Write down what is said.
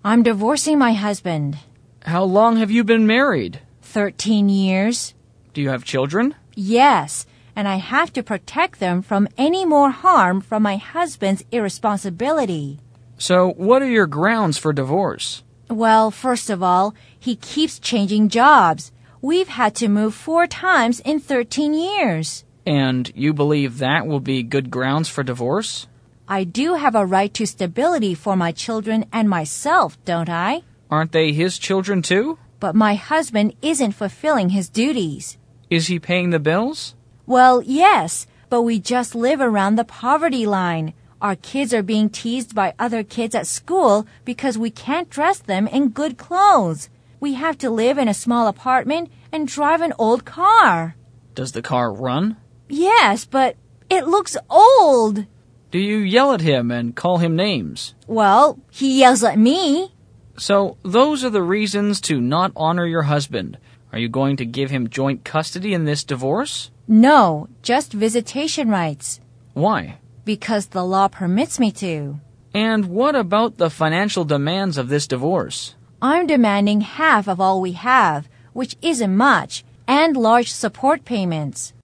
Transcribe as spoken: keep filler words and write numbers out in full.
I'm divorcing my husband. How long have you been married? Thirteen years. Do you have children? Yes, and I have to protect them from any more harm from my husband's irresponsibility. So, what are your grounds for divorce? Well, first of all, he keeps changing jobs. We've had to move four times in thirteen years. And you believe that will be good grounds for divorce? I do have a right to stability for my children and myself, don't I? Aren't they his children too? But my husband isn't fulfilling his duties. Is he paying the bills? Well, yes, but we just live around the poverty line. Our kids are being teased by other kids at school because we can't dress them in good clothes. We have to live in a small apartment and drive an old car. Does the car run? Yes, but it looks old. Do you yell at him and call him names? Well, he yells at me. So, those are the reasons to not honor your husband. Are you going to give him joint custody in this divorce? No, just visitation rights. Why? Because the law permits me to. And what about the financial demands of this divorce? I'm demanding half of all we have, which isn't much, and large support payments.